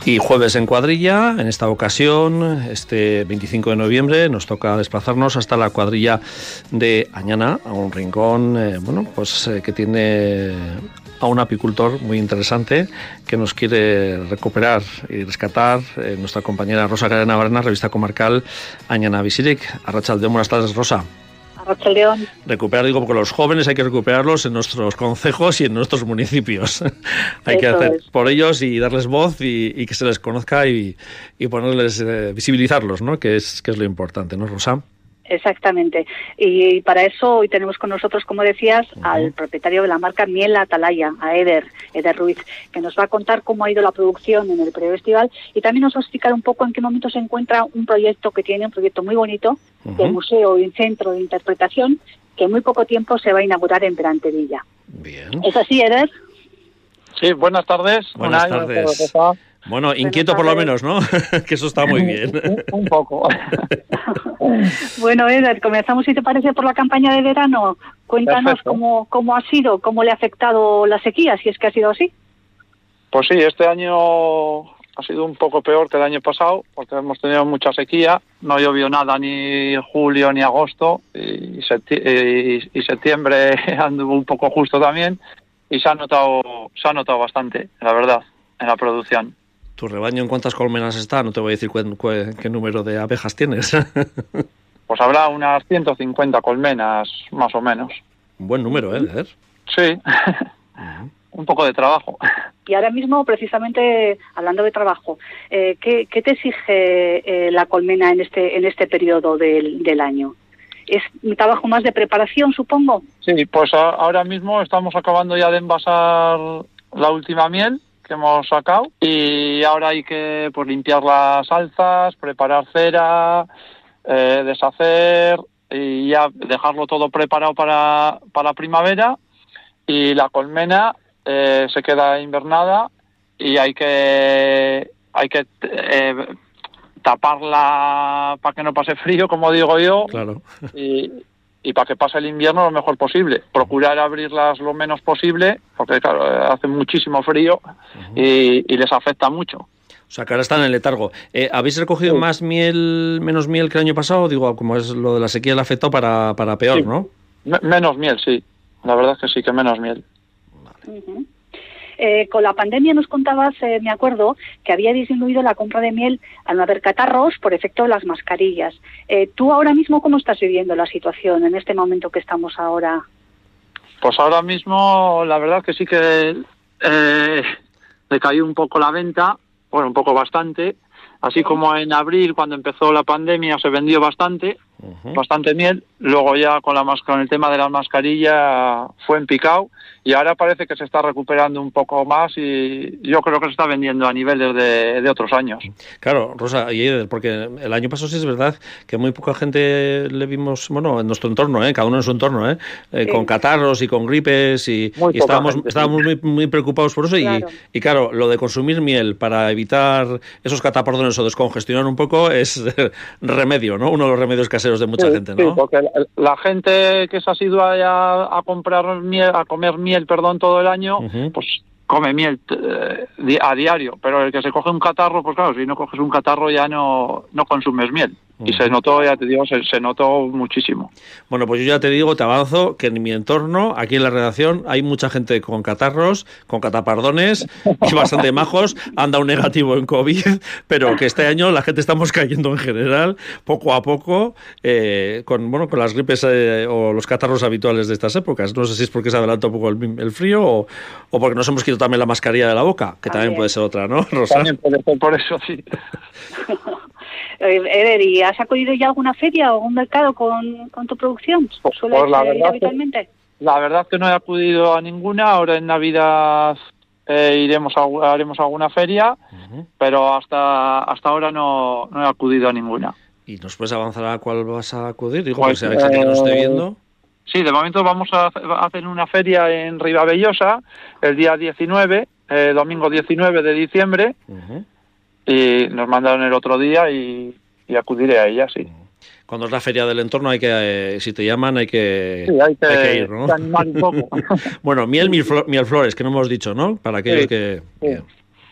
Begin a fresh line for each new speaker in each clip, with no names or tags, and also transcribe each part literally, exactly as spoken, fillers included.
Y jueves en cuadrilla, en esta ocasión, este veinticinco de noviembre, nos toca desplazarnos hasta la cuadrilla de Añana, a un rincón, eh, bueno, pues eh, que tiene a un apicultor muy interesante que nos quiere recuperar y rescatar, eh, nuestra compañera Rosa Garena Barena, revista comarcal Añana Bizirik. Arratsaldeon, buenas tardes, Rosa.
Arratsaldeon.
Recuperar, digo, porque los jóvenes hay que recuperarlos en nuestros concejos y en nuestros municipios. Hay Eso que hacer es. por ellos y darles voz y, y que se les conozca y, y ponerles, eh, visibilizarlos, ¿no? Que es, que es lo importante, ¿no, Rosa?
Exactamente. Y para eso hoy tenemos con nosotros, como decías, uh-huh. al propietario de la marca Miel Atalaya, a Eder, Eder Ruiz, que nos va a contar cómo ha ido la producción en el periodo estival y también nos va a explicar un poco en qué momento se encuentra un proyecto que tiene, un proyecto muy bonito, uh-huh. de museo y centro de interpretación, que en muy poco tiempo se va a inaugurar en Perantevilla.
Bien.
¿Es así, Eder?
Sí, buenas tardes.
Buenas
Una,
tardes. Bueno, inquieto por lo menos, ¿no? Que eso está muy bien.
un, un poco.
Bueno, Eder, comenzamos, si te parece, por la campaña de verano. Cuéntanos cómo, cómo ha sido, cómo le ha afectado la sequía, si es que ha sido así.
Pues sí, este año ha sido un poco peor que el año pasado, porque hemos tenido mucha sequía. No llovió nada ni julio ni agosto, y, seti- y, y septiembre anduvo un poco justo también, y se ha notado, se ha notado bastante, la verdad, en la producción.
¿Tu rebaño en cuántas colmenas está? No te voy a decir cu- cu- qué número de abejas tienes.
Pues habrá unas ciento cincuenta colmenas, más o menos.
Un buen número, ¿eh? Eder?
Sí. Uh-huh. Un poco de trabajo.
Y ahora mismo, precisamente, hablando de trabajo, eh, ¿qué, qué te exige eh, la colmena en este en este periodo del, del año? ¿Es un trabajo más de preparación, supongo?
Sí, pues a, ahora mismo estamos acabando ya de envasar la última miel que hemos sacado y ahora hay que pues limpiar las alzas, preparar cera, eh, deshacer y ya dejarlo todo preparado para, para primavera, y la colmena eh, se queda invernada y hay que hay que eh, taparla para que no pase frío, como digo yo.
Claro.
y Y para que pase el invierno lo mejor posible. Procurar abrirlas lo menos posible, porque claro, hace muchísimo frío uh-huh. y, y les afecta mucho.
O sea, que ahora están en el letargo. Eh, ¿Habéis recogido sí. más miel, menos miel que el año pasado? Digo, como es lo de la sequía, le ha afectado para, para peor,
sí.
¿no?
M- menos miel, sí. La verdad es que sí, que menos miel.
Vale. Uh-huh. Eh, con la pandemia nos contabas, eh, me acuerdo, que había disminuido la compra de miel al no haber catarros por efecto de las mascarillas. Eh, ¿Tú ahora mismo cómo estás viviendo la situación en este momento que estamos ahora?
Pues ahora mismo la verdad que sí que eh, decayó un poco la venta, bueno, un poco bastante, así sí. como en abril cuando empezó la pandemia se vendió bastante, uh-huh. bastante miel, luego ya con, la mas- con el tema de las mascarillas fue en picado. Y ahora parece que se está recuperando un poco más y yo creo que se está vendiendo a niveles de, de otros años.
Claro, Rosa, y Eder, porque el año pasado sí es verdad que muy poca gente le vimos, bueno, en nuestro entorno, ¿eh? Cada uno en su entorno, ¿eh? Eh, sí. Con catarros y con gripes y, y estábamos, gente, estábamos sí. muy, muy preocupados por eso. Claro. Y, y claro, lo de consumir miel para evitar esos catapardones o descongestionar un poco es remedio, ¿no? Uno de los remedios caseros de mucha
sí,
gente, ¿no?
Sí, porque la, la gente que se ha ido a, a comprar miel, a comer miel miel, perdón, todo el año, uh-huh. pues come miel eh, a diario, pero el que se coge un catarro, pues claro, si no coges un catarro ya no, no consumes miel. Uh-huh. Y se notó, ya te digo, se, se notó muchísimo.
Bueno, pues yo ya te digo, te avanzo, que en mi entorno, aquí en la redacción, hay mucha gente con catarros, con catapardones, y bastante majos, han dado un negativo en COVID, pero que este año la gente estamos cayendo en general, poco a poco, eh, con bueno con las gripes eh, o los catarros habituales de estas épocas. No sé si es porque se adelanta un poco el, el frío o, o porque nos hemos quitado también la mascarilla de la boca, que también, también puede ser otra, ¿no, Rosa?
También puede ser por eso, sí.
Eder, ¿y has acudido ya a alguna feria o algún mercado con, con tu producción? ¿Sueles
pues la verdad
ir habitualmente?
Que, la verdad que no he acudido a ninguna. Ahora en Navidad eh, iremos a, haremos alguna feria, uh-huh. pero hasta hasta ahora no, no he acudido a ninguna.
¿Y nos puedes avanzar a cuál vas a acudir? Digo,
pues,
que sea gente que nos esté viendo.
Sí, de momento vamos a hacer una feria en Ribavellosa el día diecinueve, eh, domingo diecinueve de diciembre. Uh-huh. Y nos mandaron el otro día y, y acudiré a ella, sí.
Cuando es la feria del entorno hay que, eh, si te llaman hay que,
sí, hay que,
hay que ir, ¿no?
animar un poco.
Bueno, miel, miel, flores, que no hemos dicho, ¿no? Para aquellos
sí,
que...
Sí.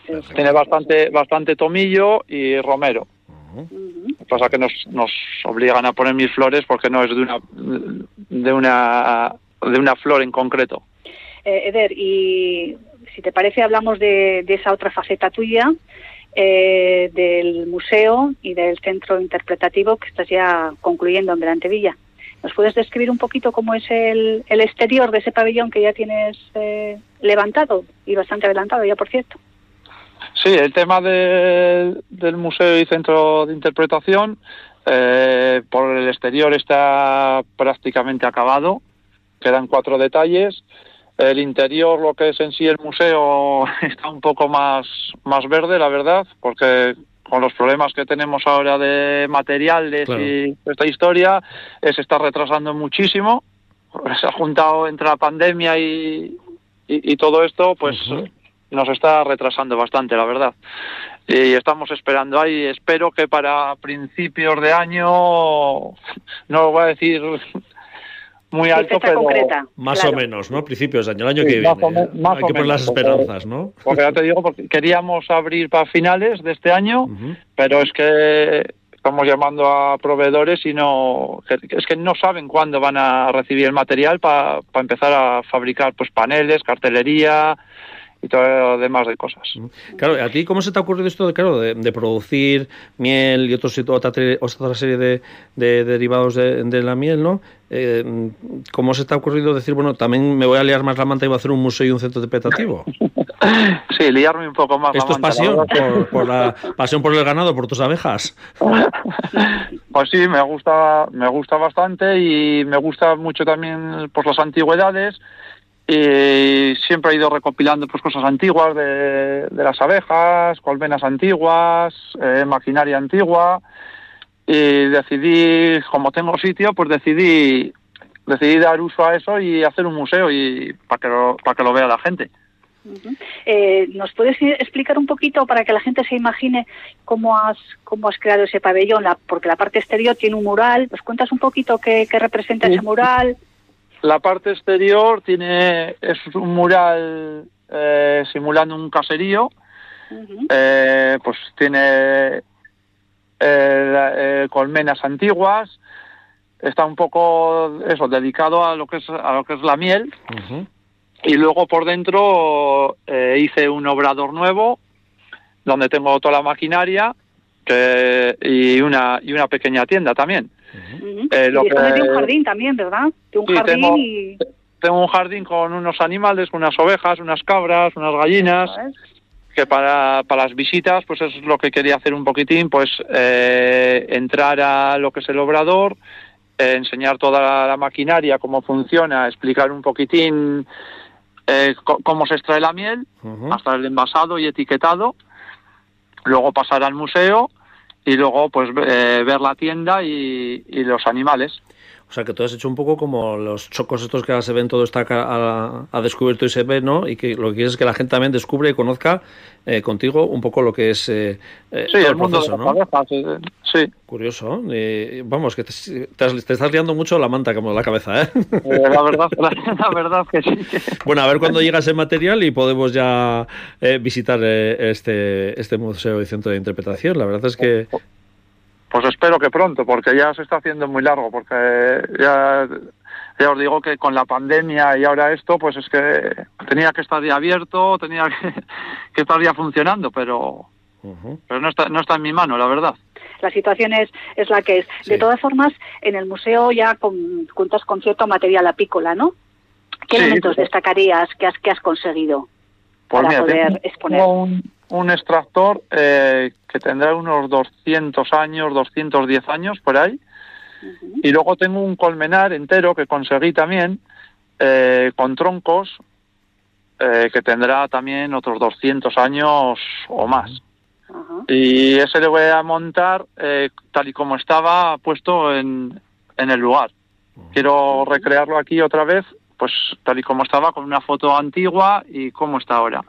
Sí, sí.
Tiene bastante bastante tomillo y romero.
Uh-huh.
Lo que pasa es que nos, nos obligan a poner mil flores porque no es de una de una de una flor en concreto.
Eh, Eder, y si te parece hablamos de, de esa otra faceta tuya, eh, del museo y del centro interpretativo que estás ya concluyendo en Berantevilla. ¿Nos puedes describir un poquito cómo es el, el exterior de ese pabellón que ya tienes eh, levantado y bastante adelantado ya, por cierto?
Sí, el tema de, del museo y centro de interpretación, eh, por el exterior está prácticamente acabado, quedan cuatro detalles. El interior, lo que es en sí el museo, está un poco más, más verde, la verdad, porque con los problemas que tenemos ahora de materiales, claro, y esta historia, eh, se está retrasando muchísimo. Se ha juntado entre la pandemia y, y, y todo esto, pues uh-huh. nos está retrasando bastante, la verdad. Y estamos esperando ahí, espero que para principios de año, no lo voy a decir muy alto, pero
concreta,
más
claro.
o menos, ¿no? Principios de año, el año
sí,
que viene.
Me, más
Hay que poner las esperanzas, ¿no?
Porque ya te digo, porque queríamos abrir para finales de este año, uh-huh. pero es que estamos llamando a proveedores y no, es que no saben cuándo van a recibir el material para pa empezar a fabricar pues paneles, cartelería y todo lo demás de cosas.
Claro, ¿a ti cómo se te ha ocurrido esto de, claro, de, de producir miel y otros, otra, otra serie de, de derivados de, de la miel, ¿no? Eh, ¿Cómo se te ha ocurrido decir, bueno, también me voy a liar más la manta y voy a hacer un museo y un centro interpretativo?
Sí, liarme un poco más
¿Esto
la manta,
es pasión? Por, por la pasión por el ganado, por tus abejas?
Pues sí, me gusta, me gusta bastante y me gusta mucho también por las antigüedades. Y siempre he ido recopilando pues cosas antiguas de, de las abejas, colmenas antiguas, eh, maquinaria antigua, y decidí, como tengo sitio, pues decidí decidí dar uso a eso y hacer un museo y para que lo, para que lo vea la gente.
Uh-huh. Eh, ¿Nos puedes explicar un poquito para que la gente se imagine cómo has cómo has creado ese pabellón? La, porque la parte exterior tiene un mural. ¿Nos cuentas un poquito qué, qué representa sí. ese mural?
La parte exterior tiene es un mural eh, simulando un caserío. Uh-huh. eh, pues tiene eh, eh, colmenas antiguas. Está un poco eso dedicado a lo que es a lo que es la miel. Uh-huh. Y luego por dentro eh, hice un obrador nuevo donde tengo toda la maquinaria que, y una y una pequeña tienda también.
Uh-huh. Eh, lo y que... de un jardín también, ¿verdad? De un
sí,
jardín
tengo,
y...
tengo un jardín con unos animales, unas ovejas, unas cabras, unas gallinas, que para, para las visitas, pues es lo que quería hacer un poquitín, pues eh, entrar a lo que es el obrador, eh, enseñar toda la, la maquinaria, cómo funciona, explicar un poquitín eh, c- cómo se extrae la miel, uh-huh. hasta el envasado y etiquetado, luego pasar al museo, y luego pues eh, ver la tienda y, y los animales.
O sea, que tú has hecho un poco como los chocos estos que ahora se ven, todo está a, a descubierto y se ve, ¿no? Y que lo que quieres es que la gente también descubra y conozca eh, contigo un poco lo que es eh, eh,
sí,
todo
el,
el
mundo
proceso,
de
¿no?
Abejas, sí, sí.
Curioso. Eh, vamos, que te, te, has, te estás liando mucho la manta como la cabeza, ¿eh?
eh la verdad, la, la verdad que sí.
Bueno, a ver cuándo llega ese material y podemos ya eh, visitar eh, este, este museo y centro de interpretación. La verdad es que...
Pues espero que pronto, porque ya se está haciendo muy largo, porque ya, ya os digo que con la pandemia y ahora esto, pues es que tenía que estar ya abierto, tenía que, que estar ya funcionando, pero, uh-huh. pero no está, no está en mi mano, la verdad.
La situación es, es la que es. Sí. De todas formas, en el museo ya con, cuentas con cierto material apícola, ¿no? ¿Qué sí, elementos pues, destacarías que has, que has conseguido
pues
para
mira,
poder exponer?
Un, un extractor eh, que tendrá unos doscientos años, doscientos diez años por ahí. Uh-huh. Y luego tengo un colmenar entero que conseguí también eh, con troncos eh, que tendrá también otros doscientos años o más. Uh-huh. Y ese le voy a montar eh, tal y como estaba puesto en, en el lugar. Uh-huh. Quiero recrearlo aquí otra vez, pues tal y como estaba, con una foto antigua y cómo está ahora.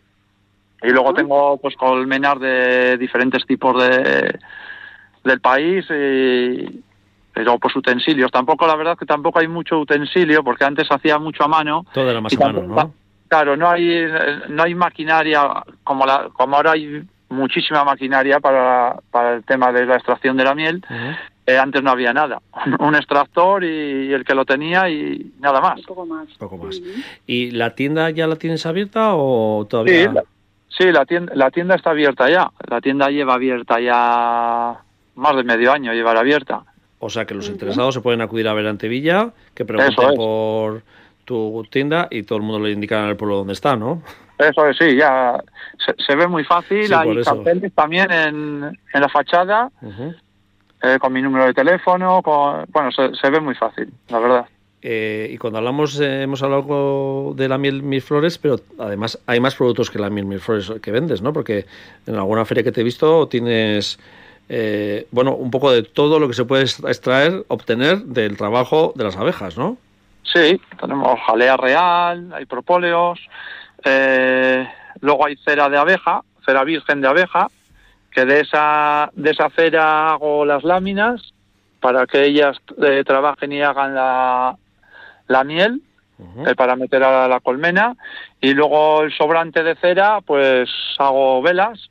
Y luego uh-huh. tengo pues colmenar de diferentes tipos de del país y, y luego pues utensilios. Tampoco, la verdad que tampoco hay mucho utensilio, porque antes hacía mucho a mano.
Todo era más a mano, ¿no?
Claro, no hay no hay maquinaria como la como ahora hay muchísima maquinaria para, para el tema de la extracción de la miel. Uh-huh. Eh, antes no había nada, un extractor y, y el que lo tenía y nada más.
Un poco más.
Poco más. Uh-huh. ¿Y la tienda ya la tienes abierta o todavía?
Sí, la, sí, la tienda la tienda está abierta ya. La tienda lleva abierta ya más de medio año, llevará abierta.
O sea que los interesados uh-huh. se pueden acudir a Berantevilla, que pregunten es. por tu tienda y todo el mundo le indica en el pueblo donde está, ¿no?
Eso es, sí, ya se, se ve muy fácil, sí, hay carteles también en, en la fachada, uh-huh. eh, con mi número de teléfono, con, bueno, se, se ve muy fácil, la verdad.
Eh, y cuando hablamos, eh, hemos hablado de la miel mil flores, pero además hay más productos que la miel mil flores que vendes, ¿no? Porque en alguna feria que te he visto tienes, eh, bueno, un poco de todo lo que se puede extraer, obtener del trabajo de las abejas, ¿no?
Sí, tenemos jalea real, hay propóleos, eh, luego hay cera de abeja, cera virgen de abeja, que de esa de esa cera hago las láminas para que ellas eh, trabajen y hagan la, la miel, uh-huh. eh, para meter a la colmena, y luego el sobrante de cera pues hago velas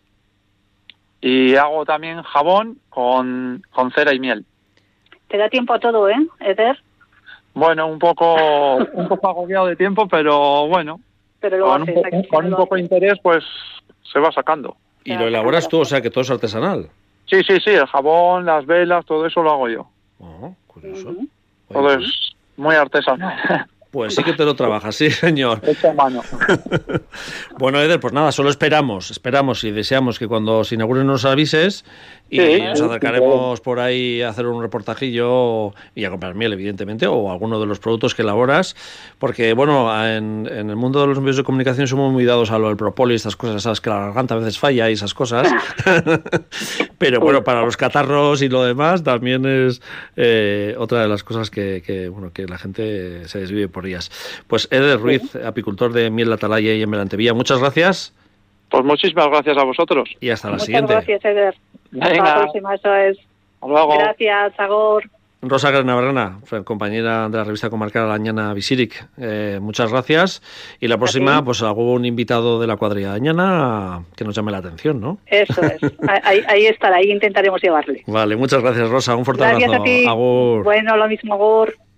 y hago también jabón con, con cera y miel.
Te da tiempo a todo, ¿eh, Eder?
Bueno, un poco un poco agobiado de tiempo, pero bueno,
pero lo
con
haces,
un, po- con un poco de interés pues se va sacando.
¿Y lo elaboras tú? O sea, que todo es artesanal.
Sí, sí, sí, el jabón, las velas, todo eso lo hago yo.
Oh, curioso.
Uh-huh.
Todo Oye, es muy artesanal.
Pues sí que te lo trabajas, sí, señor.
Hecho a mano.
Bueno, Eder, pues nada, solo esperamos, esperamos y deseamos que cuando se inauguren nos avises y sí, nos acercaremos sí, por ahí a hacer un reportajillo y a comprar miel, evidentemente, o alguno de los productos que elaboras, porque, bueno, en, en el mundo de los medios de comunicación somos muy dados a lo del propóleo y estas cosas, sabes que la garganta a veces falla y esas cosas, pero bueno, para los catarros y lo demás también es eh, otra de las cosas que, que, bueno, que la gente se desvive por ellas. Pues Eder Ruiz, sí. apicultor de Miel La Atalaya y en Berantevilla, muchas gracias.
Pues muchísimas gracias a vosotros.
Y hasta la
Muchas
siguiente.
Gracias, Eder.
Venga.
Hasta la próxima, eso es.
Hasta luego.
Gracias, Agor.
Rosa Granabrana, compañera de la revista comarcal Añana Visiric, eh, muchas gracias. Y la próxima, pues algún invitado de la cuadrilla de Añana que nos llame la atención, ¿no?
Eso es. Ahí, ahí estará, ahí intentaremos llevarle.
Vale, muchas gracias, Rosa. Un fuerte
gracias
abrazo.
A ti.
Agur.
Bueno, lo mismo, Agur.